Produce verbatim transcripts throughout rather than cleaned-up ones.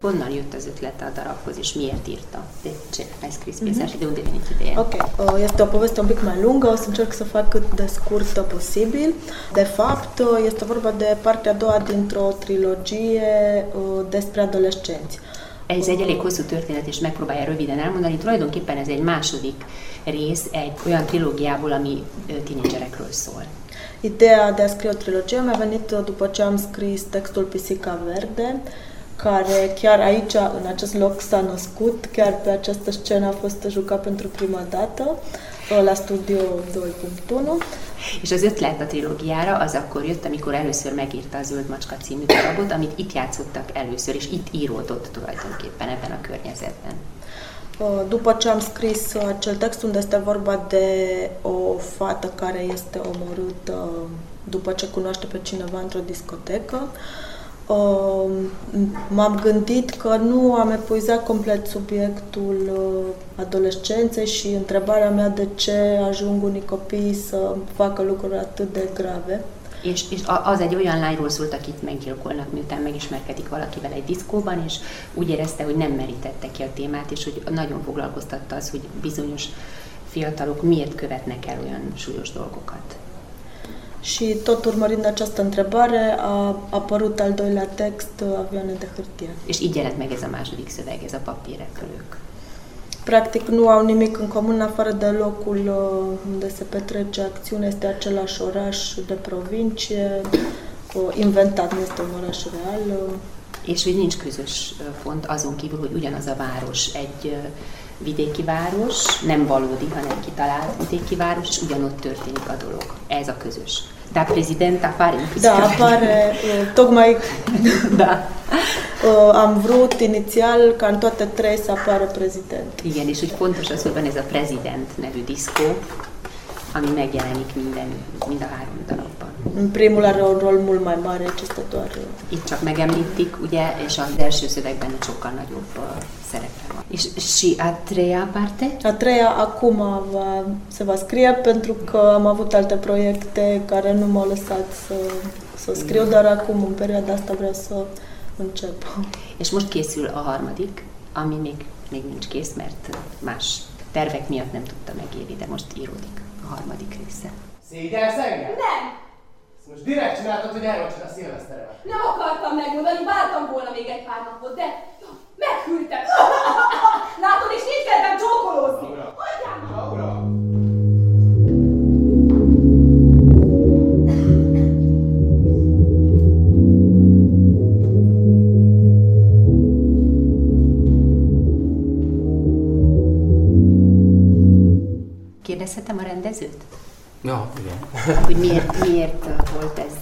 Honnan jött az ötlete a darabhoz, és miért írta? De ce mai scris piesa și de unde a venit ideea? Ok, este o poveste un pic mai lungă, o să încerc să fac cât de scurtă posibil. De fapt, este vorba de partea a doua dintr-o trilogie despre adolescenți. Ez egy elég hosszú történet, és megpróbálja röviden elmondani. Tulajdonképpen ez egy második rész egy olyan trilógiából, ami tínédzserekről szól. Ideea de a scrie o trilogie mi-a venit după ce am scris textul Pisica Verde, care chiar aici, în acest loc, s-a născut, chiar pe această scenă a fost jucat pentru prima dată, la Studio doi punct unu. És az ötlet a trilógiára az akkor jött, amikor először megírta a Zöld Macska című darabot, amit itt játszottak először, és itt íródott tulajdonképpen ebben a környezetben. După ce am scris acel text unde este vorba de o fată care este omorâtă după ce cunoaște pe cineva într-o discotecă, m-am gândit că nu am epuizat complet subiectul adolescenței și întrebarea mea de ce ajung unii copii să facă lucruri atât de grave. És, és az egy olyan lányról szólt, akit meggyilkolnak, miután megismerkedik valakivel egy diszkóban, és úgy érezte, hogy nem merítette ki a témát, és hogy nagyon foglalkoztatta az, hogy bizonyos fiatalok miért követnek el olyan súlyos dolgokat. Și tot urmărind această întrebare a apărut al doilea text, Avioane de hârtie. És így jelent meg ez a második szöveg, ez a papírrepülők. Practic nu au nimic în comun afară de locul unde se petrece acțiunea, este același oraș de provincie, inventat, nu este un oraș real. És hogy nincs közös font azon kívül, hogy ugyanaz a város egy vidéki város, nem valódi, hanem kitalált vidéki város, és ugyanott történik a dolog. Ez a közös. Dar prezident apare în Da, apare, tocmai da. Am vrut inițial ca în toate trei să apară prezident. Igen, és hogy fontos az, hogy van ez a prezident nevű diszkó, ami megjelenik minden, mind a három darabban. În primul are un rol mult mai mare, acesta doar. Itt csak megemlítik, ugye, és az első szövegben egy sokkal nagyobb uh, szerepe van. És și a treia parte? A treia acum va, se va scrie pentru că am avut alte proiecte care nu m-au lăsat să, să scriu, dar acum în perioada asta vreau să încep. És most készül a harmadik, ami még, még nincs kész, mert más tervek miatt nem tudta megírni, de most íródik a harmadik része. Szégyelsz engem? Nem! Ezt most direkt csináltad, hogy elrontod a szilveszteremet. Nem akartam megmondani, vártam volna még egy pár napot, de meghűltem. Látod, és nincs kedvem csókolózni. Hagyjál már! Laura! Kérdezhetem a rendezőt? Ja, igen. Hogy miért, miért volt ez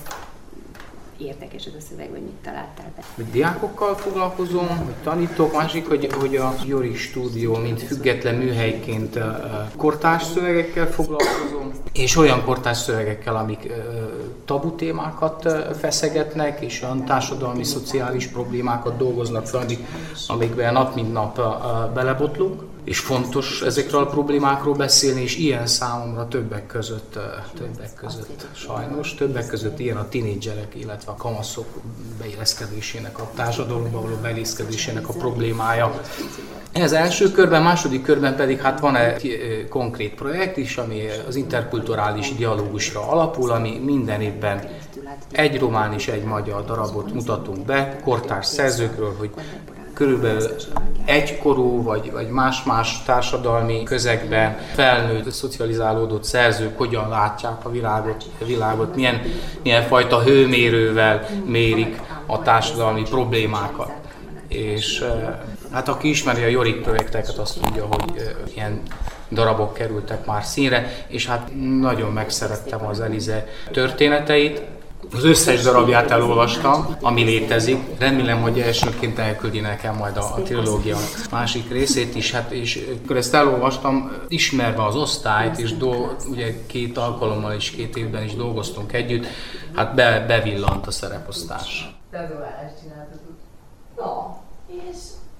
érdekes ez a szöveg, vagy mit találtál be? Hogy diákokkal foglalkozom, hogy tanítok, másik, hogy, hogy a Jori Stúdió, mint független műhelyként kortárs szövegekkel foglalkozom, és olyan kortárs szövegekkel, amik tabu témákat feszegetnek, és olyan társadalmi, szociális problémákat dolgoznak fel, amik, amikben nap mint nap belebotlunk. És fontos ezekről a problémákról beszélni, és ilyen számomra többek között, többek között sajnos, többek között ilyen a tinédzserek, illetve a kamaszok beilleszkedésének, a társadalomba való beilleszkedésének a problémája. Ez első körben, második körben pedig hát van egy konkrét projekt is, ami az interkulturális dialógusra alapul, ami minden évben egy román és egy magyar darabot mutatunk be, kortárs szerzőkről, hogy körülbelül egykorú vagy, vagy más-más társadalmi közegben felnőtt, szocializálódott szerzők hogyan látják a világot, a világot milyen, milyen fajta hőmérővel mérik a társadalmi problémákat. És hát aki ismeri a Jorik projekteket, azt tudja, hogy ilyen darabok kerültek már színre, és hát nagyon megszerettem az Elize történeteit. Az összes darabját elolvastam, ami létezik. Remélem, hogy elsőként elküldi nekem majd a, a trilógia másik részét is. Hát, és akkor ezt elolvastam, ismerve az osztályt, és do, ugye két alkalommal és két évben is dolgoztunk együtt, hát be, bevillant a szereposztás. Te az órálást csináltad. No, és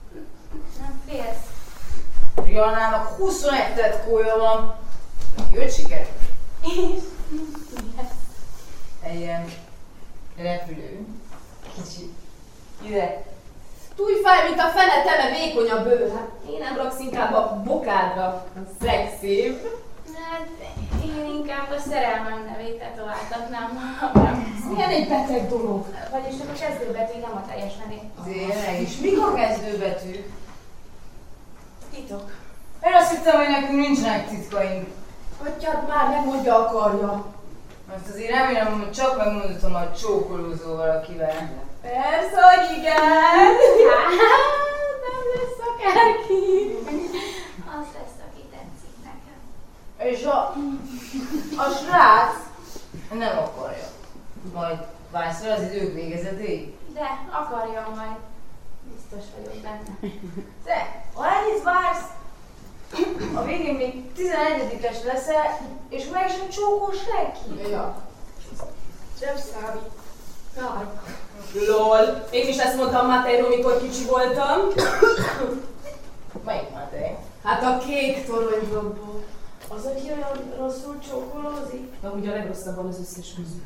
nem félsz. Riannának huszonegy tetkója van. Jött siker? És mi lesz? Egy ilyen repülő. Kicsi. Ide. Tújfáj, mint a fene tele vékony a bőr. Hát én nem raksz inkább a bokádra, a szexébb. Hát én inkább a szerelmem nevét tetováltatnám. Ez milyen egy beteg dolog? Vagyis csak a kezdőbetű, nem a teljes nevét. Tényleg is. Mik a kezdőbetű? Titok. Én azt hittem, hogy nekünk nincsenek titkaink. Hagyjad már, megmondja akarja. Most azért remélem, hogy csak megmondhatom a csókolózó valakivel. Persze, hogy igen. Hát, nem lesz akárki. Az lesz, aki tetszik nekem. És a, a srác nem akarja. Majd vársz fel az idők végezetéig? De akarja majd. Biztos vagyok benne. Te, ha ennyit vársz, a végén még tizenegyedikes leszel, és meg sem csókol senki. Ja. Sem számít. Várok. Lol. Én is ezt mondtam Matejról, mikor kicsi voltam. Melyik Matej? Hát a kék toronyblokkból. Az, aki olyan rosszul csókolózik? Na, ugye a legrosszabban az összes közül.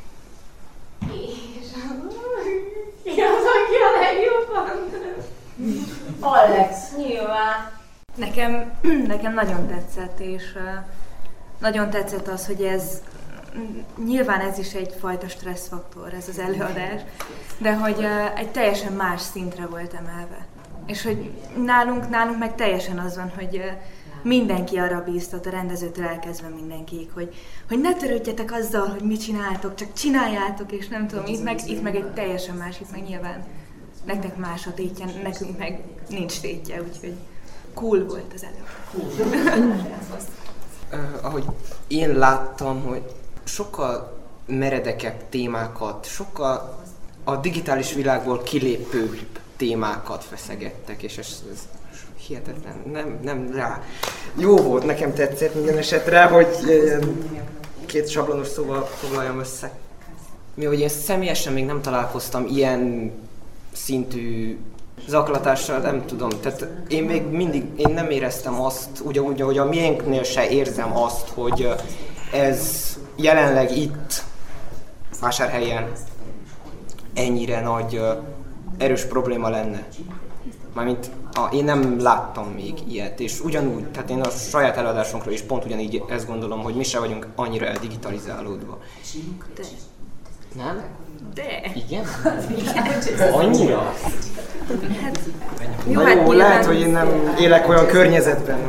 És ki az, aki a legjobban? Alex, nyilván. Nekem, nekem nagyon tetszett, és uh, nagyon tetszett az, hogy ez, nyilván ez is egyfajta stresszfaktor, ez az előadás, de hogy uh, egy teljesen más szintre volt emelve. És hogy nálunk, nálunk meg teljesen az van, hogy uh, mindenki arra bíztat, a rendezőtől elkezdve mindenkiig, hogy, hogy ne törődjetek azzal, hogy mit csináltok, csak csináljátok, és nem tudom, itt meg, itt meg egy teljesen más, itt meg nyilván nektek más a tétje, nekünk meg nincs tétje, úgyhogy cool volt az előadás. uh, ahogy én láttam, hogy sokkal meredekebb témákat, sokkal a digitális világból kilépőbb témákat feszegettek, és ez, ez hihetetlen, nem, nem rá. Jó volt, nekem tetszett minden esetre, hogy két sablonos szóval foglaljam össze. Mi, hogy én személyesen még nem találkoztam ilyen szintű zaklatással, nem tudom, tehát én még mindig, én nem éreztem azt, ugyanúgy, ahogy a miénknél se érzem azt, hogy ez jelenleg itt, Vásárhelyen ennyire nagy, erős probléma lenne. Mármint a, én nem láttam még ilyet, és ugyanúgy, tehát én a saját előadásunkról is pont ugyanígy ezt gondolom, hogy mi se vagyunk annyira eldigitalizálódva. De. Nem? De. Igen? Annyira? Hát, jó, hát jó, lehet, hogy én nem élek olyan környezetben.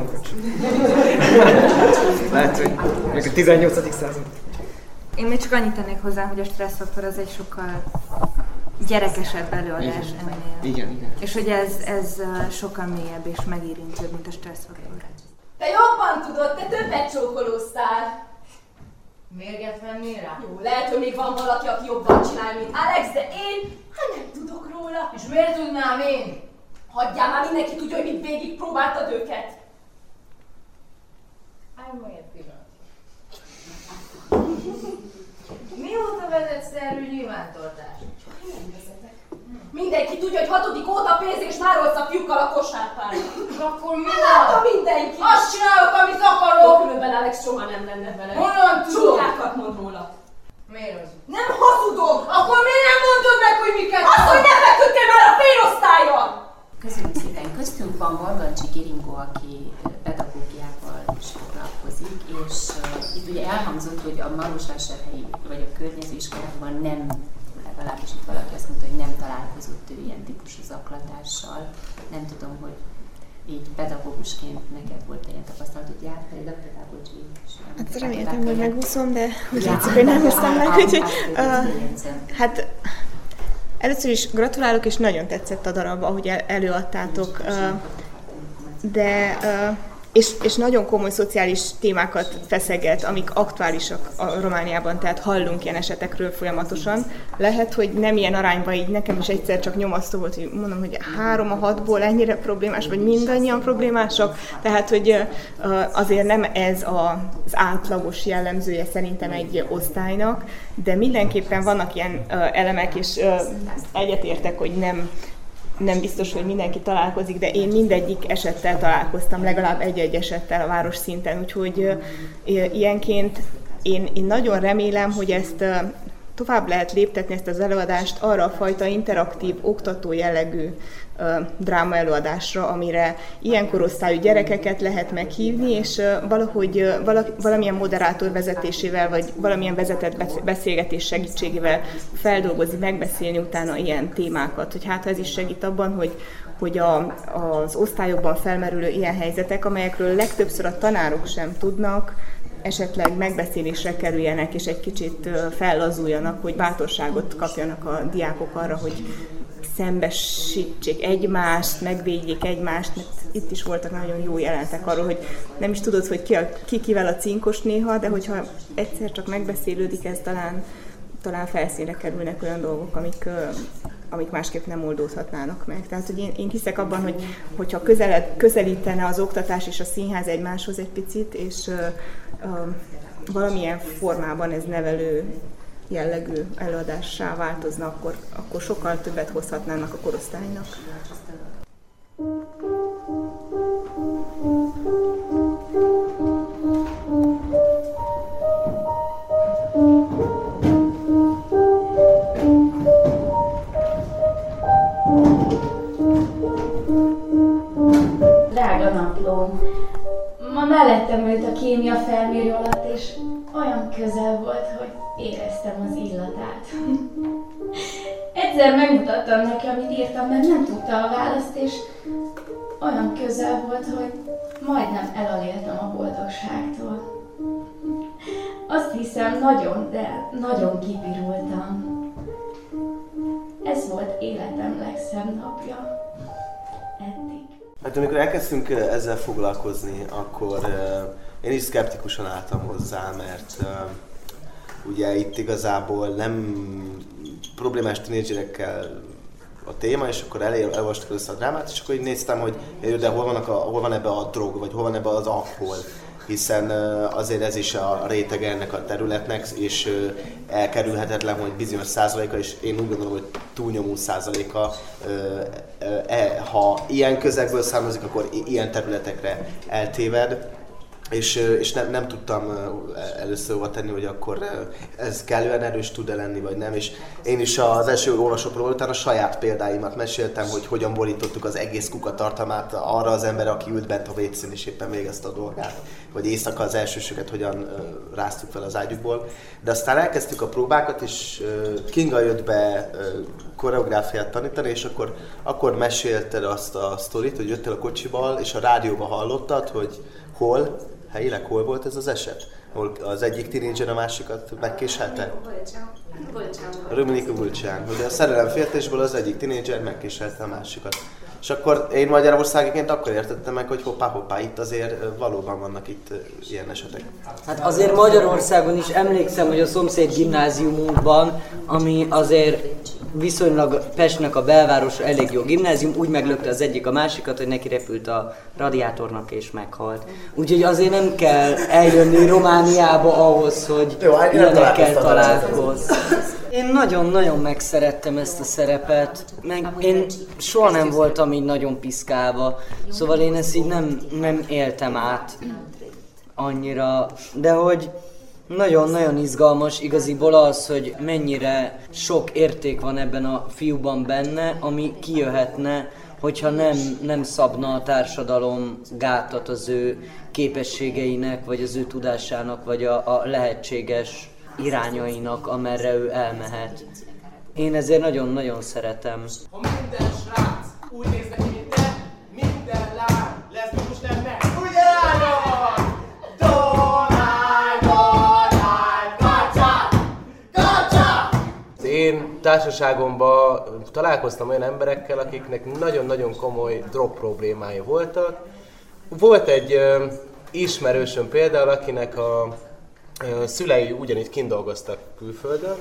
Lehet, hogy még a tizennyolcadik század. Én még csak annyit tennék hozzá, hogy a stresszfaktor az egy sokkal gyerekesebb előadás ennél. Igen, igen. És hogy ez, ez sokkal mélyebb és megérintőbb, mint a stresszfaktor. Te jobban tudod, te többet csókolóztál. Mérget vennél rá? Jó, lehet, hogy még van valaki, aki jobban csinál, mint Alex, de én hát nem tudok róla. És miért tudnám én? Hagyjál már, mindenki tudja, hogy mit végig próbáltad őket. Állj majd egy pillanat. Mióta vezetsz erről nyilvántartást? Nem vezetek. Mindenki tudja, hogy hatodik óta pénz és márolsz a fiúkkal a kosárpárba. Akkor mi Látta van? mindenki. Azt csinálok, amit akarok! Különben Alex soha nem lenne vele. Honnan tudod? Csúnyákat mond róla. Miért az? Nem hazudom! Akkor miért nem mondod meg, hogy miket? Azt, hogy nem megköttél már a félosztályon! Köszönjük szépen. Köztünk van Vargancsi Giringó, aki pedagógiával is foglalkozik, és uh, itt ugye elhangzott, hogy a Marosvásárhelyi vagy a környező iskolákban nem, legalábbis itt valaki azt mondta, hogy nem találkozott ő ilyen típusú zaklatással. Nem tudom, hogy így pedagógusként neked volt ilyen tapasztalatod, járt pedig a pedagógiai is. Hát reméltem, hogy megúszom, de úgy látszik, hogy nem hoztam meg, úgyhogy... Hát először is gratulálok, és nagyon tetszett a darab, ahogy előadtátok, de... És, és nagyon komoly szociális témákat feszeget, amik aktuálisak a Romániában, tehát hallunk ilyen esetekről folyamatosan. Lehet, hogy nem ilyen arányban, így nekem is egyszer csak nyomasztó volt, hogy mondom, hogy három a hatból ennyire problémás, vagy mindannyian problémások, tehát hogy azért nem ez az átlagos jellemzője szerintem egy osztálynak, de mindenképpen vannak ilyen elemek, és egyetértek, hogy nem nem biztos, hogy mindenki találkozik, de én mindegyik esettel találkoztam, legalább egy-egy esettel a város szinten, úgyhogy ilyenként én, én nagyon remélem, hogy ezt tovább lehet léptetni ezt az előadást arra a fajta interaktív, oktató jellegű dráma előadásra, amire ilyen korosztályú gyerekeket lehet meghívni, és valahogy valamilyen moderátor vezetésével, vagy valamilyen vezetett beszélgetés segítségével feldolgozni, megbeszélni utána ilyen témákat. Hogy hát ez is segít abban, hogy, hogy a, az osztályokban felmerülő ilyen helyzetek, amelyekről legtöbbször a tanárok sem tudnak, esetleg megbeszélésre kerüljenek, és egy kicsit fellazuljanak, hogy bátorságot kapjanak a diákok arra, hogy szembesítsék egymást, megvédjék egymást, mert itt is voltak nagyon jó jelentek arról, hogy nem is tudod, hogy ki, a, ki kivel a cinkos néha, de hogyha egyszer csak megbeszélődik, ez talán, talán felszínre kerülnek olyan dolgok, amik, amik másképp nem oldódhatnának meg. Tehát, hogy én, én hiszek abban, hogy hogyha közeled, közelítene az oktatás és a színház egymáshoz egy picit, és uh, uh, valamilyen formában ez nevelő jellegű előadássá változna, akkor, akkor sokkal többet hozhatnának a korosztálynak. Drága naplóm, ma mellettem ült a kémia felmérő alatt, és olyan közel volt, hogy éreztem az illatát. Egyszer megmutattam neki, amit írtam, mert nem tudta a választ, és olyan közel volt, hogy majdnem elaléltem a boldogságtól. Azt hiszem, nagyon, de nagyon kipirultam. Ez volt életem legszebb napja. Eddig. Hát amikor elkezdtünk ezzel foglalkozni, akkor uh, én is szkeptikusan álltam hozzá, mert uh, ugye itt igazából nem problémás tínédzserekkel a téma, és akkor elolvastuk össze a drámát, és akkor így néztem, hogy de hol, vannak a, hol van ebbe a drog, vagy hol van ebbe az alkohol, hiszen azért ez is a rétege ennek a területnek, és elkerülhetetlen, hogy bizonyos százaléka, és én úgy gondolom, hogy túlnyomó százaléka, ha ilyen közegből származik, akkor ilyen területekre eltéved. És, és nem, nem tudtam először hova tenni, hogy akkor ez kellően erős tud-e lenni, vagy nem. És én is az első olvasópról után a saját példáimat meséltem, hogy hogyan borítottuk az egész kuka tartalmát arra az ember, aki ült bent a vécén és éppen végezte a dolgát. Vagy éjszaka az elsősöket hogyan ráztuk fel az ágyukból. De aztán elkezdtük a próbákat, és Kinga jött be koreográfiát tanítani, és akkor, akkor mesélted azt a sztorit, hogy jöttél a kocsival, és a rádióban hallottad, hogy hol, helyileg hol volt ez az eset? Ahol az egyik tínédzser a másikat megkéselte? Römnika Vulcsán. Hogy a szerelemféltésből az egyik tínédzser megkéselte a másikat. És akkor én magyarországiként akkor értettem meg, hogy hoppá-hoppá, itt azért valóban vannak itt ilyen esetek. Hát azért Magyarországon is emlékszem, hogy a szomszéd gimnáziumunkban, ami azért viszonylag Pestnek a belváros elég jó gimnázium, úgy meglökte az egyik a másikat, hogy neki repült a radiátornak és meghalt. Úgyhogy azért nem kell eljönni Romániába ahhoz, hogy ilyenekkel találkozz. Én nagyon-nagyon megszerettem ezt a szerepet, meg én soha nem voltam így nagyon piszkálva, szóval én ezt így nem, nem éltem át annyira, de hogy nagyon-nagyon izgalmas igaziból az, hogy mennyire sok érték van ebben a fiúban benne, ami kijöhetne, hogyha nem, nem szabna a társadalom gátat az ő képességeinek, vagy az ő tudásának, vagy a, a lehetséges irányainak, amerre ő elmehet. Én ezért nagyon-nagyon szeretem. Ha minden srác úgy néz neki, mint te, minden lány leszbikus lenne, ugye lányok? Donál, Donál, kacsa! Kacsa! Én társaságomban találkoztam olyan emberekkel, akiknek nagyon-nagyon komoly drog problémái voltak. Volt egy ö, ismerősöm például, akinek a ö, szülei ugyanígy kint dolgoztak külföldön,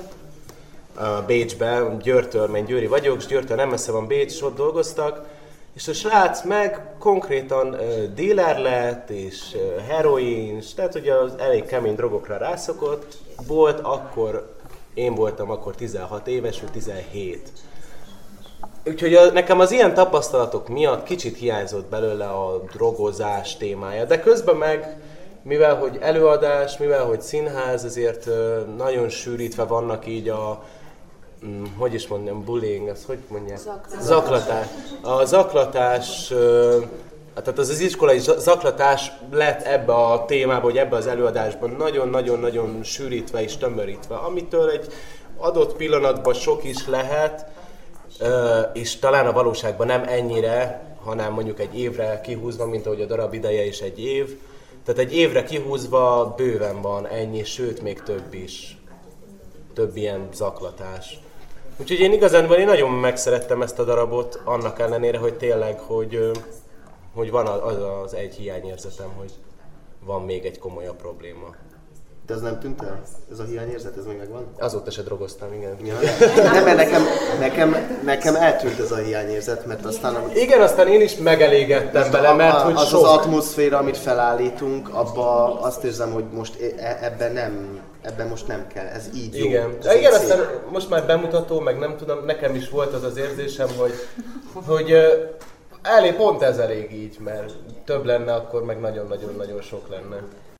Bécsben, Győrtől, mert Győri vagyok, és Győrtől nem messze van Bécs, és ott dolgoztak, és a srác meg konkrétan uh, dealer lett, és uh, heroin, tehát ugye az elég kemény drogokra rászokott. Volt akkor, én voltam akkor tizenhat éves, vagy tizenhét. Úgyhogy a, nekem az ilyen tapasztalatok miatt kicsit hiányzott belőle a drogozás témája, de közben meg mivel hogy előadás, mivel hogy színház, ezért nagyon sűrítve vannak így a, hogy is mondjam, bullying, ezt hogy mondják? Zaklatás. Zaklatás. A zaklatás, tehát az az iskolai zaklatás lett ebbe a témába, vagy ebbe az előadásban nagyon-nagyon-nagyon sűrítve és tömörítve, amitől egy adott pillanatban sok is lehet, és talán a valóságban nem ennyire, hanem mondjuk egy évre kihúzva, mint ahogy a darab ideje is egy év. Tehát egy évre kihúzva bőven van ennyi, sőt még több is. Több ilyen zaklatás. Úgyhogy én igazán én nagyon megszerettem ezt a darabot, annak ellenére, hogy tényleg, hogy, hogy van az, az egy hiányérzetem, hogy van még egy komolyabb probléma. De ez nem tűnt el? Ez a hiányérzet, ez még megvan? Azóta se drogoztam, igen. Ja, nem, mert nekem, nekem, nekem eltűnt ez a hiányérzet, mert aztán... Amit... Igen, aztán én is megelégedtem bele, mert hogy az sok... az atmoszféra, amit felállítunk, abban azt érzem, hogy most ebben nem, ebben most nem kell, ez így jó. Igen, ez igen aztán most már bemutató, meg nem tudom, nekem is volt az az érzésem, hogy, hogy elég pont ez elég így, mert több lenne, akkor meg nagyon-nagyon-nagyon sok lenne.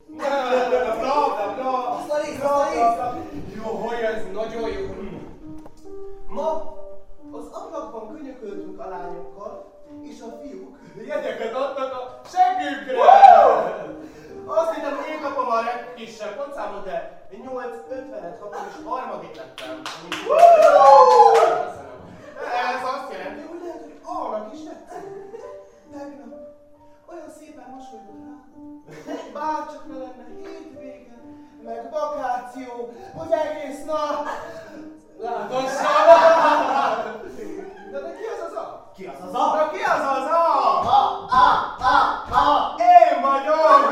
Jó, hogy ez nagyon jó. Ma az ablakban könyököltünk a lányokkal, és a fiúk jegyeket adtak a seggükre. Azt hittem, hogy én kapom a legkisebb pontszámot, de nyolc ötvenet kapom, és harmadik lettem. Ez azt jelenti, hogy lehet, hogy annak is tetszik. Tegnap olyan szépen mosolygott rá. Bárcsak ne lenne hétvége, meg vakáció, hogy egész nap látossam. De, de ki az az a? Ki az az a? De ki az az a? A, a, a, a, én vagyok!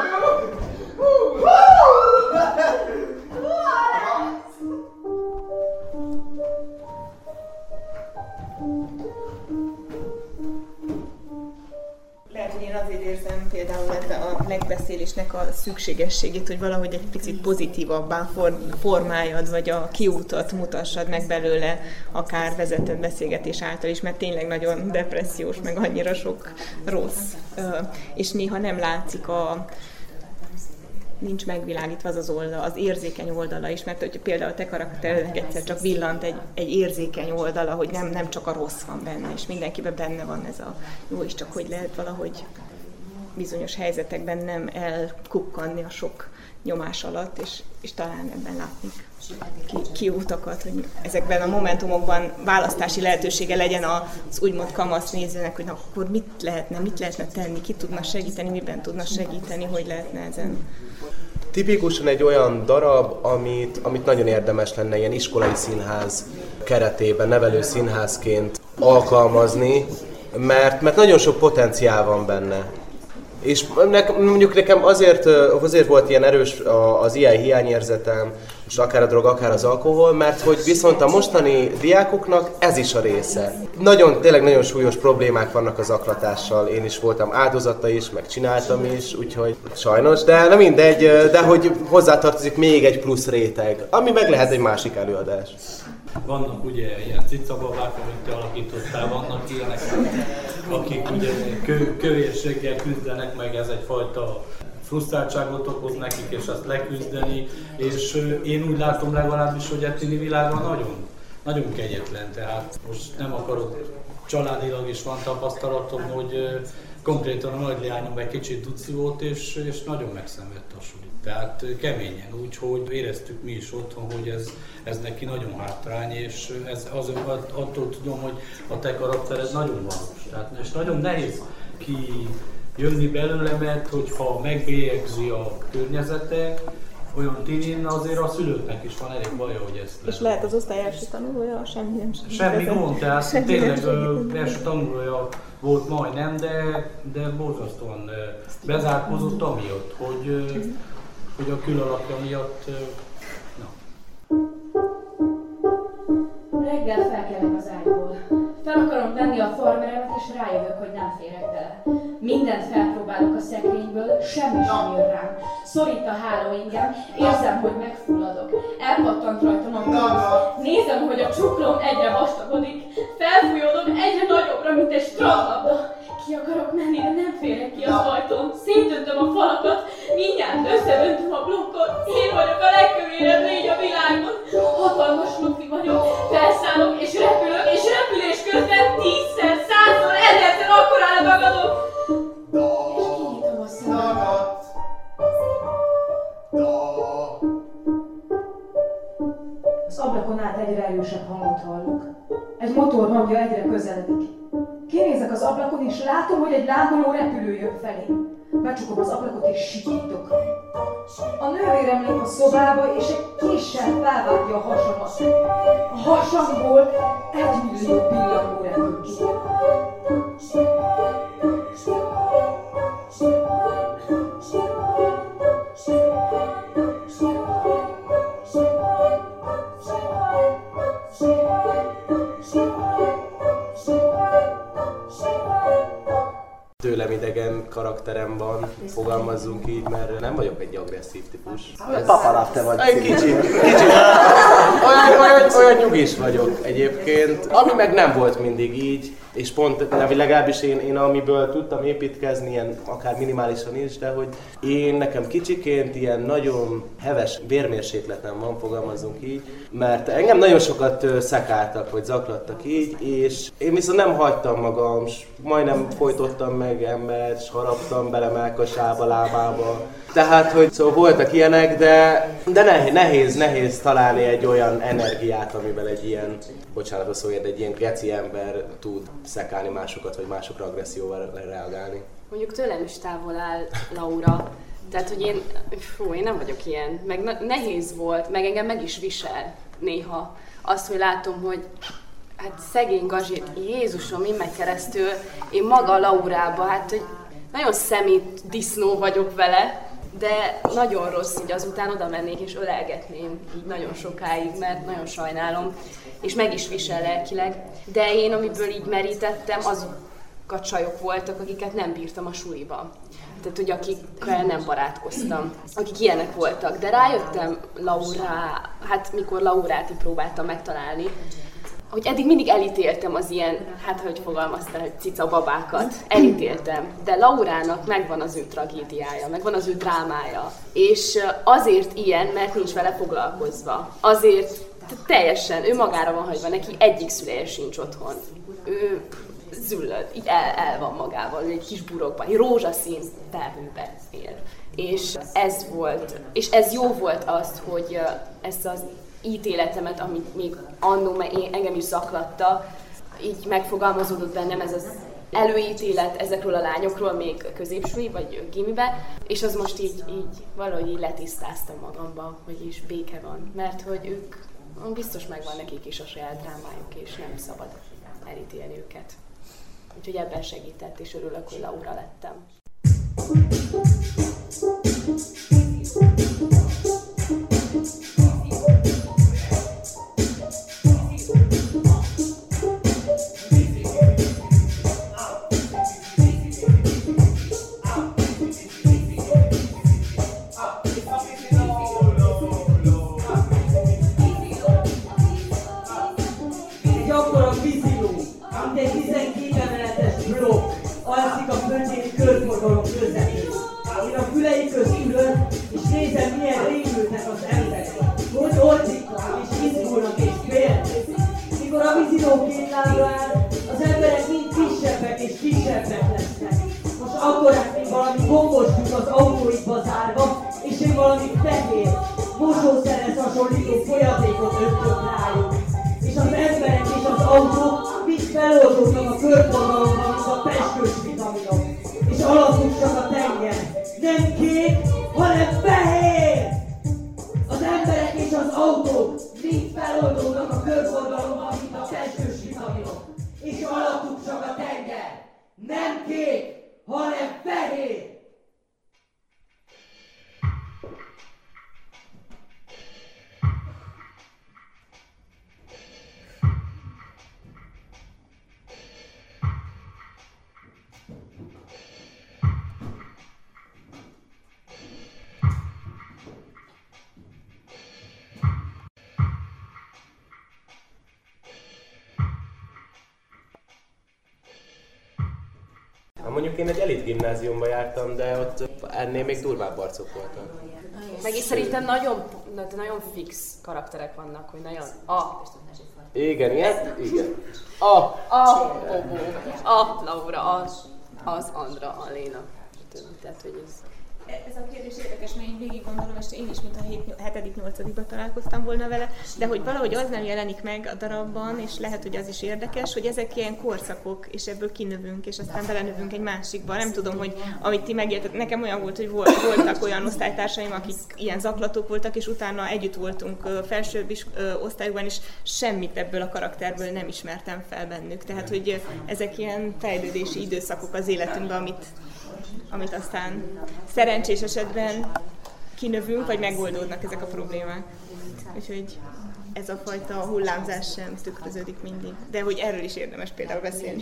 Lehet, hogy én azért érzem például ebben a megbeszélésnek a szükségességét, hogy valahogy egy picit pozitívabbá formáljad, vagy a kiútat mutassad meg belőle, akár vezetett beszélgetés által is, mert tényleg nagyon depressziós, meg annyira sok rossz. És néha nem látszik a... nincs megvilágítva az az oldal, az érzékeny oldala is, mert hogyha például a te karakterednek egyszer csak villant egy, egy érzékeny oldala, hogy nem, nem csak a rossz van benne, és mindenkiben benne van ez a jó is, csak hogy lehet valahogy bizonyos helyzetekben nem elkukkanni a sok nyomás alatt, és, és talán ebben látni ki, kiútakat, hogy ezekben a momentumokban választási lehetősége legyen az úgymond kamasz nézőnek, hogy na, akkor mit lehetne, mit lehetne tenni, ki tudna segíteni, miben tudna segíteni, hogy lehetne ezen. Tipikusan egy olyan darab, amit, amit nagyon érdemes lenne ilyen iskolai színház keretében, nevelő színházként alkalmazni, mert, mert nagyon sok potenciál van benne. És nekem, mondjuk nekem azért, azért volt ilyen erős az ilyen hiányérzetem, most akár a drog, akár az alkohol, mert hogy viszont a mostani diákoknak ez is a része. Nagyon, tényleg nagyon súlyos problémák vannak az zaklatással, én is voltam áldozata is, meg csináltam is, úgyhogy sajnos, de nem mindegy, de hogy hozzátartozik még egy plusz réteg, ami meg lehet egy másik előadás. Vannak ugye ilyen cicababák, amit te alakítottál, vannak ilyenek, akik ugye kö, kövérséggel küzdenek, meg ez egyfajta frusztráltságot okoz nekik, és azt leküzdeni, és én úgy látom legalábbis, hogy a tini világa nagyon, nagyon kegyetlen, tehát most nem akarok, családilag is van tapasztalatom, hogy konkrétan a nagyleányom egy kicsit duci volt, és, és nagyon megszenvedt a suli. Tehát keményen, úgyhogy éreztük mi is otthon, hogy ez, ez neki nagyon hátrány, és ez azért attól tudom, hogy a te karaktered nagyon valós. Tehát, és nagyon nehéz kijönni belőle, mert hogyha megbélyegzi a környezete, olyan tinin, azért a szülőknek is van elég baja, hogy ezt És lehet az osztály első tanulója, semmi nem segít. Semmi gond, tehát tényleg első tanulója volt majdnem, de, de borzasztóan bezárkózott amiatt, hogy, hogy a külalakja miatt, na. Reggel felkelek az ágyból. Fel akarom venni a farmeremet, és rájövök, hogy nem férek bele. Mindent felpróbálok a szekrényből, semmi sem jön rám. Szorít a hálóingem, érzem, hogy megfulladok. Elpattant rajtam a víz. Nézem, hogy a csuklóm egyre vastagodik. Felfújódom egyre nagyobbra, mint egy strandlabda. ki akarok menni, de nem férek ki az ajtón. Szétöntöm a falakat, mindjárt összedöntöm a blokkot. Én vagyok a legkövérebb légy a világon. Hatalmas lufi vagyok, felszállok és repülök, és repülés közben tízszer, százszor, ezerszer akkorára dagadok. És kinyitom a szemem. Az ablakon át egyre erősebb hangot hallok. Egy motor hangja egyre közeledik. Kinézek az ablakon, és látom, hogy egy lángoló repülő jön felém. Becsukom az ablakot, és sikítok. A nővérem lép a szobába, és egy késsel felvágja a hasamat. A hasamból egymillió pillangó repül ki. Tőlem idegen karakterem van, fogalmazzunk így, mert nem vagyok egy agresszív típus. Papalatte vagy. Egy kicsit, kicsit. Olyan, olyan, olyan nyugis vagyok egyébként, ami meg nem volt mindig így, és pont legalábbis én, én amiből tudtam építkezni, ilyen akár minimálisan is, de hogy én nekem kicsiként ilyen nagyon heves vérmérsékletem van, fogalmazzunk így, mert engem nagyon sokat szekáltak, vagy zaklattak így, és én viszont nem hagytam magam, majdnem folytottam meg embert, s haraptam bele melkasába, lábába. Tehát, hogy szóval voltak ilyenek, de, de nehéz, nehéz, nehéz találni egy olyan energiát, amivel egy ilyen, bocsánat a szóért, egy ilyen geci ember tud szekálni másokat, vagy másokra agresszióval reagálni. Mondjuk tőlem is távol áll Laura, tehát, hogy én, fú, én nem vagyok ilyen, meg nehéz volt, meg engem meg is visel néha azt, hogy látom, hogy hát szegény Gazsi, Jézusom, én megy keresztül, én maga Laurába, hát, hogy nagyon szemét disznó vagyok vele, de nagyon rossz, így azután oda mennék és ölelgetném így nagyon sokáig, mert nagyon sajnálom, és meg is visel lelkileg. De én, amiből így merítettem, azok a csajok voltak, akiket nem bírtam a suliba. Tehát, hogy akikkel nem barátkoztam, akik ilyenek voltak. De rájöttem Laura, hát mikor Laurát így próbáltam megtalálni, hogy eddig mindig elítéltem az ilyen, hát hogy fogalmaztál, hogy cica babákat, elítéltem. De Laurának megvan az ő tragédiája, megvan az ő drámája. És azért ilyen, mert nincs vele foglalkozva. Azért teljesen, ő magára van hagyva, neki egyik szüleje sincs otthon. Ő züllöd, így el, el van magával, egy kis burokban, egy rózsaszín felhőben él. És ez volt, és ez jó volt az, hogy ezt az ítéletemet, amit még annó engem is zaklatta, így megfogalmazódott bennem ez az előítélet ezekről a lányokról még középsői vagy gimibe, és az most így, így valahogy így letisztáztam magamba, hogy is béke van, mert hogy ők biztos megvan nekik is a saját drámájuk, és nem szabad elítélni őket. Úgyhogy ebben segített, és örülök, hogy Laura lettem. Alszik a földjén körforgalom közepén. Én a fülei közt ülök, és nézem, milyen rémültek az emberek. Hogy ordítnak, és izgulnak, és félnek. Mikor a víziló két lábra áll, az emberek mind kisebbek és kisebbek lesznek. Most akkorák, mint valami gombos lyuk az autóikba zárva, és én valami fehér, mosószerhez hasonlító folyatékot öntök rájuk. És az emberek és az autók mind feloldódnak a körforgalomban, mint a peskős vitaminok. És alakult csak a tenger. Nem kék, hanem fehér! Az emberek és az autók mind feloldódnak a körforgalomban, mint a peskős vitaminok. És alakult csak a tenger. Nem kék, hanem fehér! Mondjuk én egy elit gimnáziumba jártam, de ott ennél még durvább arcok voltak. Meg is szerintem nagyon, nagyon fix karakterek vannak, hogy nagyon a. Igen, ilyen? Igen. A. A Bobó, a Laura, az, az Andra, a Léna. Tehát, hogy ez... Ez a kérdés érdekes, mert én végig gondolom, és én is, mint a hetedik-nyolcadikban találkoztam volna vele, de hogy valahogy az nem jelenik meg a darabban, és lehet, hogy az is érdekes, hogy ezek ilyen korszakok, és ebből kinövünk, és aztán belenövünk egy másikba. Nem tudom, hogy amit ti megéltek, nekem olyan volt, hogy voltak olyan osztálytársaim, akik ilyen zaklatók voltak, és utána együtt voltunk felsőbb is, osztályokban, és semmit ebből a karakterből nem ismertem fel bennük. Tehát, hogy ezek ilyen fejlődési időszakok az életünkben, amit amit aztán szerencsés esetben kinövünk, vagy megoldódnak ezek a problémák. Úgyhogy ez a fajta hullámzás sem tükröződik mindig. De hogy erről is érdemes például beszélni.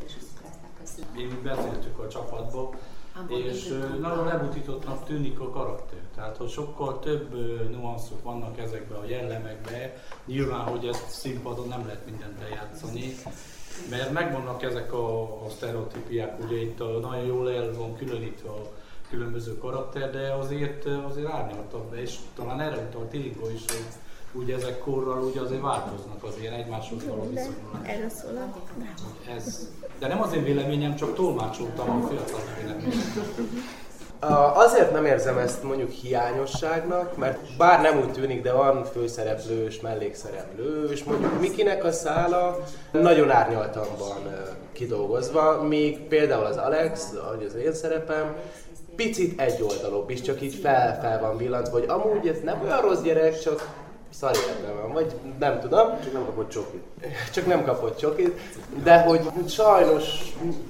Én beszéltük a csapatba, és nagyon lebutítottnak tűnik a karakter. Tehát, hogy sokkal több nuanszok vannak ezekben a jellemekben. Nyilván, hogy ezt színpadon nem lehet mindent eljátszani, mert megvannak ezek a, a sztereotípiák, ugye itt a, nagyon jól el van különítve a különböző karakter, de azért, azért árnyaltabb be, és talán erre utalt Ildikó is, hogy ugye ezek korral ugye azért változnak azért egymáshoz való viszonyulnak. Erről szól ez. De nem az én véleményem, csak tolmácsoltam a fiatal véleményem. Azért nem érzem ezt mondjuk hiányosságnak, mert bár nem úgy tűnik, de van főszereplő és mellékszereplő, és mondjuk Mikinek a szála nagyon árnyaltan van kidolgozva, míg például az Alex, ahogy az én szerepem, picit egyoldalúbb is, csak így fel-fel van villantva, hogy amúgy ez nem olyan rossz gyerek, csak szar életben van, vagy nem tudom. Csak nem kapott csokit. Csak nem kapott csokit, de hogy sajnos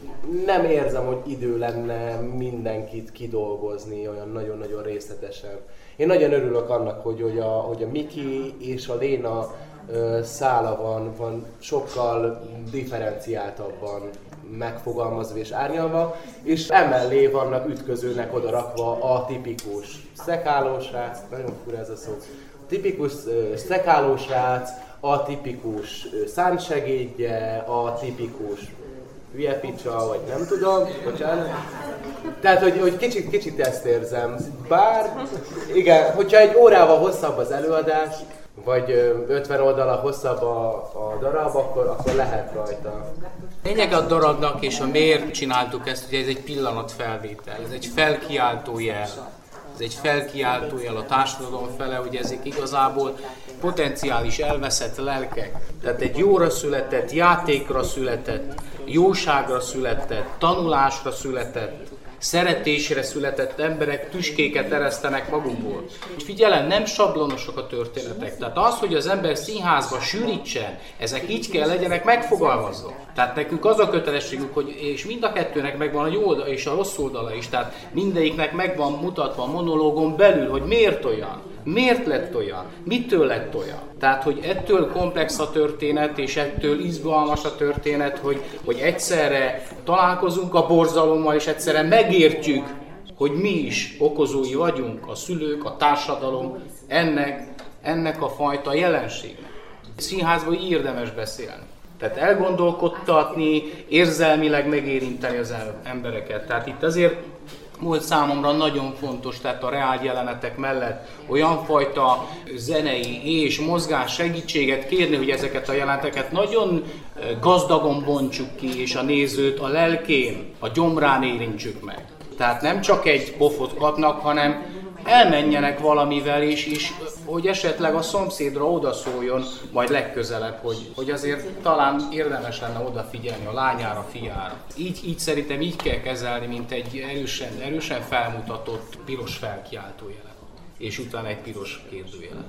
nem érzem, hogy idő lenne mindenkit kidolgozni olyan nagyon-nagyon részletesen. Én nagyon örülök annak, hogy, hogy, a, hogy a Miki és a Léna ö, szála van, van sokkal differenciáltabban megfogalmazva és árnyalva, és emellé vannak ütközőnek odarakva a tipikus szekálósrác, nagyon fura ez a szó, a tipikus ö, szekálósrác, a tipikus ö, szántsegédje, a tipikus hülye picsa, vagy nem tudom, bocsánat. Tehát, hogy, hogy kicsit, kicsit ezt érzem. Bár, igen, hogyha egy órával hosszabb az előadás, vagy ötven oldala hosszabb a, a darab, akkor, akkor lehet rajta. Lényeg a darabnak, és a miért csináltuk ezt, hogy ez egy pillanatfelvétel, ez egy felkiáltó jel. Ez egy felkiáltó jel a társadalom fele, hogy ezek igazából potenciális elveszett lelkek. Tehát egy jóra született, játékra született, jóságra született, tanulásra született, szeretésre született emberek tüskéket eresztenek magukból. Figyelem, nem sablonosok a történetek. Tehát az, hogy az ember színházba sűrítsen, ezek így kell legyenek megfogalmazva. Tehát nekünk az a kötelességünk, hogy és mind a kettőnek megvan a jó oldala és a rossz oldala is. Tehát mindegyiknek megvan mutatva a monológon belül, hogy miért olyan. Miért lett olyan? Mitől lett olyan? Tehát, hogy ettől komplex a történet, és ettől izgalmas a történet, hogy, hogy egyszerre találkozunk a borzalommal, és egyszerre megértjük, hogy mi is okozói vagyunk, a szülők, a társadalom ennek, ennek a fajta jelenségnek. Színházban így érdemes beszélni. Tehát elgondolkodtatni, érzelmileg megérinteni az embereket. Tehát itt azért volt számomra nagyon fontos, tehát a reál jelenetek mellett olyan fajta zenei és mozgás segítséget kérni, hogy ezeket a jeleneteket nagyon gazdagon bontsuk ki, és a nézőt a lelkén, a gyomrán érintsük meg. Tehát nem csak egy pofot kapnak, hanem elmenjenek valamivel is, és hogy esetleg a szomszédra odaszóljon, majd legközelebb, hogy, hogy azért talán érdemes lenne odafigyelni a lányára, fiára. Így, így szerintem így kell kezelni, mint egy erősen, erősen felmutatott piros felkiáltójelet, és utána egy piros kérdőjelet.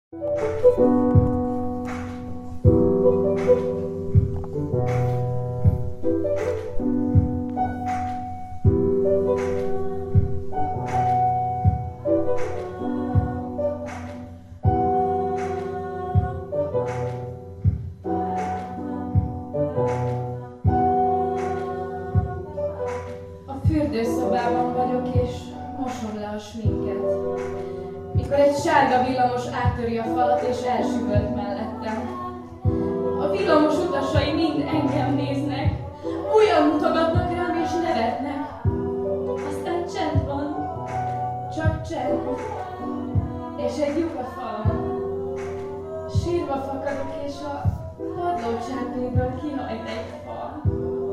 Fürdőszobában vagyok, és mosom le a sminket. Mikor egy sárga villamos áttöri a falat, és elsüvölt mellettem. A villamos utasai mind engem néznek, olyan mutogatnak rám, és nevetnek, aztán csend van, csak csend, és egy lyuk a falon. Sírva fakadok, és a padlócserpéből kihajt egy fal.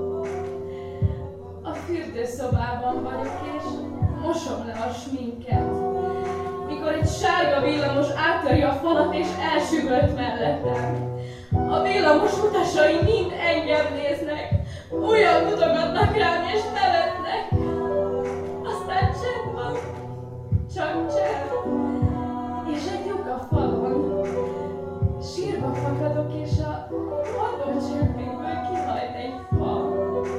A fürdőszobában vagyok, és mosom le a sminket, mikor egy sárga villamos áttöri a falat, és elsüvölt mellettem. A villamos utasai mind engem néznek, újra mutogatnak rám és nevetnek. Aztán csend van, csak csend, és egy lyuk a falon. Sírva fakadok, és a padlócserpéből kihajt egy fal.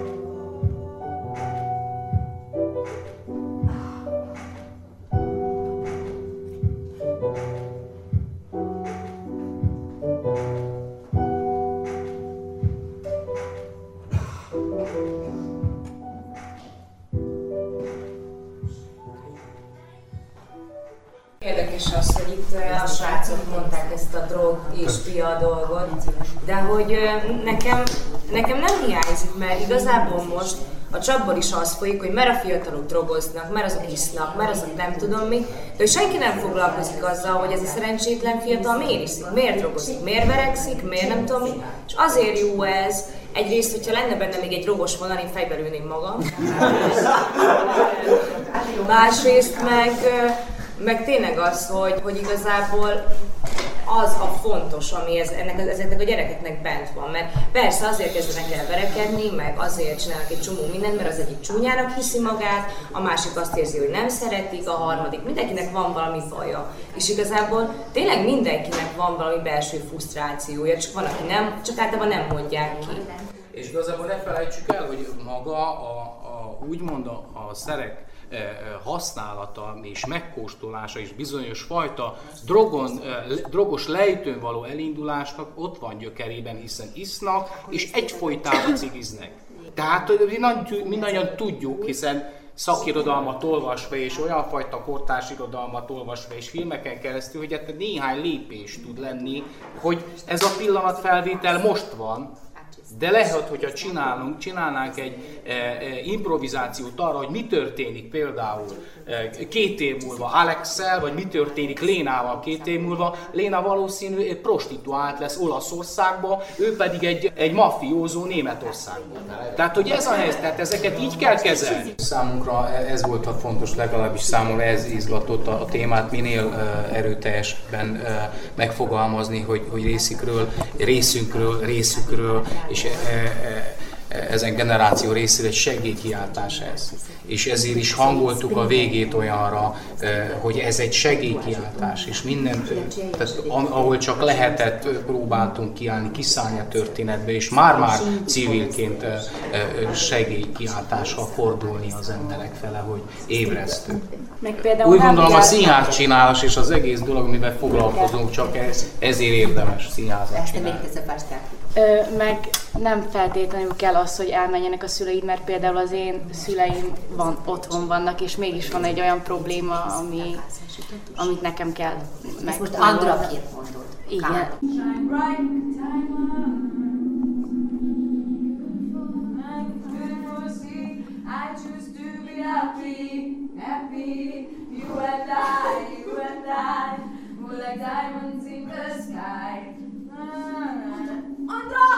Érdekes az, hogy itt a srácok mondták ezt a drog és pia dolgot, de hogy nekem, nekem nem hiányzik, mert igazából most a csapból is az folyik, hogy mert a fiatalok drogoznak, mert azok isznak, mert azok nem tudom mi, de hogy senki nem foglalkozik azzal, hogy ez a szerencsétlen fiatal miért iszik, miért drogozik, miért verekszik, miért nem tudom mi, és azért jó ez. Egyrészt, hogyha lenne benne még egy drogos vonal, én fejbe lőném magam. Másrészt meg, meg tényleg az, hogy, hogy igazából az a fontos, ami ez, ennek, ezeknek a gyerekeknek bent van. Mert persze azért kezdenek el verekedni, meg azért csinálnak egy csomó mindent, mert az egyik csúnyának hiszi magát, a másik azt érzi, hogy nem szeretik, a harmadik, mindenkinek van valami baja. És igazából tényleg mindenkinek van valami belső frusztrációja, csak van, aki nem, csak általában nem mondják ki. És igazából ne felejtsük el, hogy maga a, a úgymond a, a szerek használata és megkóstolása és bizonyos fajta drogon, drogos lejtőn való elindulásnak ott van gyökerében, hiszen isznak és egyfolytában cigiznek. Tehát mindannyian tudjuk, hiszen szakirodalmat olvasva és olyan fajta kortárs irodalmat olvasva és filmeken keresztül, hogy hát néhány lépés tud lenni, hogy ez a pillanatfelvétel most van, de lehet, hogyha csinálunk, csinálnánk egy e, e, improvizációt arra, hogy mi történik például e, két év múlva Alexszel, vagy mi történik Lénával két év múlva. Léna valószínű egy prostituált lesz Olaszországban, ő pedig egy, egy mafiózó Németországban. Tehát, hogy ez a helyzet, tehát ezeket így kell kezelni. Számunkra ez volt a fontos, legalábbis számomra ez izgatott a, a témát, minél uh, erőteljesebben uh, megfogalmazni, hogy, hogy részükről, részünkről, részükről, és e, e, ezen generáció részére egy segélykiáltás ez. És ezért is hangoltuk a végét olyanra, hogy ez egy segélykiáltás, és minden, tehát ahol csak lehetett, próbáltunk kiállni, kiszállni a történetbe, és már-már civilként segélykiáltással fordulni az emberek fele, hogy ébresztő. Úgy gondolom a színház csinálás és az egész dolog, amivel foglalkozunk, csak ez, ezért érdemes színházat csinálni. Ö, meg nem feltétlenül kell az, hogy elmenjenek a szüleid, mert például az én szüleim van, otthon vannak, és mégis van egy olyan probléma, ami, amit nekem kell meg. Ezt most Andraként mondod. Igen. Andra!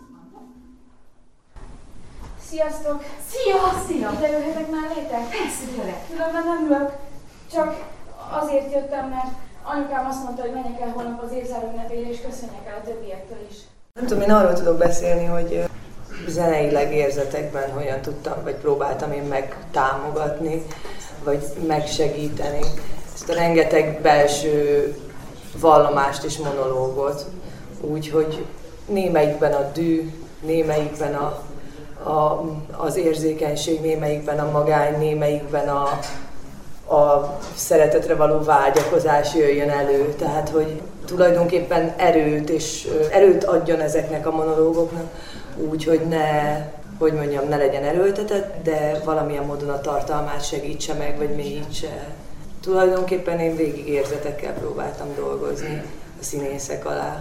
Sziasztok! Szia! Szia! De jöhetek már létek? Persze, gyere! Különben nem ülök, csak azért jöttem, mert anyukám azt mondta, hogy menjek el holnap az évzáró ünnepére, és köszönjek el a többiektől is. Nem tudom, én arról tudok beszélni, hogy zeneileg érzetekben hogyan tudtam, vagy próbáltam én megtámogatni, vagy megsegíteni ezt a rengeteg belső vallomást és monológot. Úgyhogy némelyikben a dű, némelyikben a, a, az érzékenység, némelyikben a magány, némelyikben a, a szeretetre való vágyakozás jöjjön elő. Tehát, hogy tulajdonképpen erőt, és erőt adjon ezeknek a monológoknak, úgy, hogy ne, hogy mondjam, ne legyen erőltetett, de valamilyen módon a tartalmát segítse meg, vagy mélyítse. Tulajdonképpen én végig érzetekkel próbáltam dolgozni a színészek alá.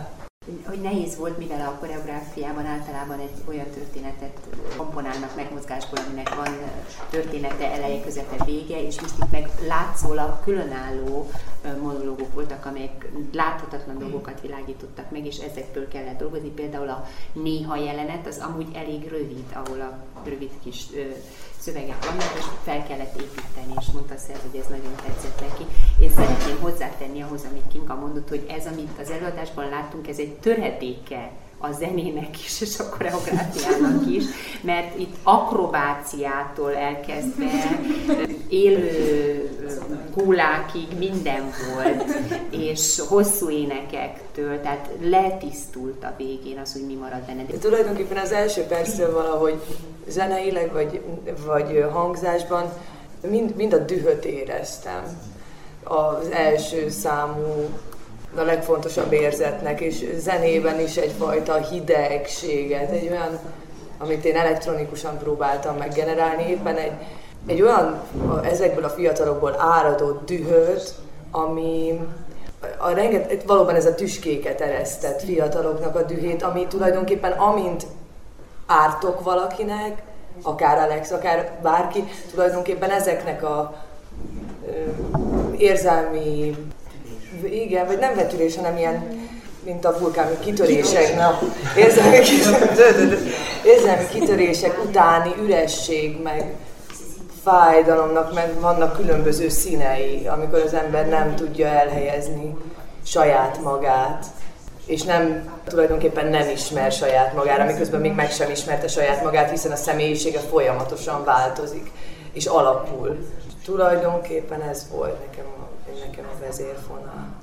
hogy nehéz volt, mivel a koreográfiában általában egy olyan történetet komponálnak meg mozgásból, aminek van története, eleje, közepe, vége, és most itt meg látszólag különálló monológok voltak, amelyek láthatatlan dolgokat világítottak meg, és ezekből kellett dolgozni. Például a néha jelenet, az amúgy elég rövid, ahol a rövid kis ö, szövegek vannak, és fel kellett építeni, és mondta Szerz, hogy ez nagyon tetszett neki. Én szeretném hozzátenni ahhoz, amit Kinga mondott, hogy ez, amit az előadásban láttunk, ez egy töredéke a zenének is, és a koreográfiának is, mert itt akrobáciától elkezdve élő kúlákig minden volt, és hosszú énekektől, tehát letisztult a végén az, hogy mi marad benne. De tulajdonképpen az első perctől valahogy zeneileg vagy, vagy hangzásban mind, mind a dühöt éreztem. Az első számú a legfontosabb érzetnek, és zenében is egyfajta hidegséget, egy olyan, amit én elektronikusan próbáltam meggenerálni, éppen egy, egy olyan, ezekből a fiatalokból áradó dühöt, ami a renget, valóban ez a tüskéket eresztett fiataloknak a dühét, ami tulajdonképpen amint ártok valakinek, akár Alex, akár bárki, tulajdonképpen ezeknek a ö, érzelmi, igen, vagy nem vetülés, hanem ilyen, mint a vulkáni kitörések, na, érzelmi, érzelmi kitörések utáni üresség, meg fájdalomnak, meg vannak különböző színei, amikor az ember nem tudja elhelyezni saját magát, és nem, tulajdonképpen nem ismer saját magára, miközben még meg sem ismerte saját magát, hiszen a személyisége folyamatosan változik, és alakul. Tulajdonképpen ez volt nekem a, nekem a vezérfonal.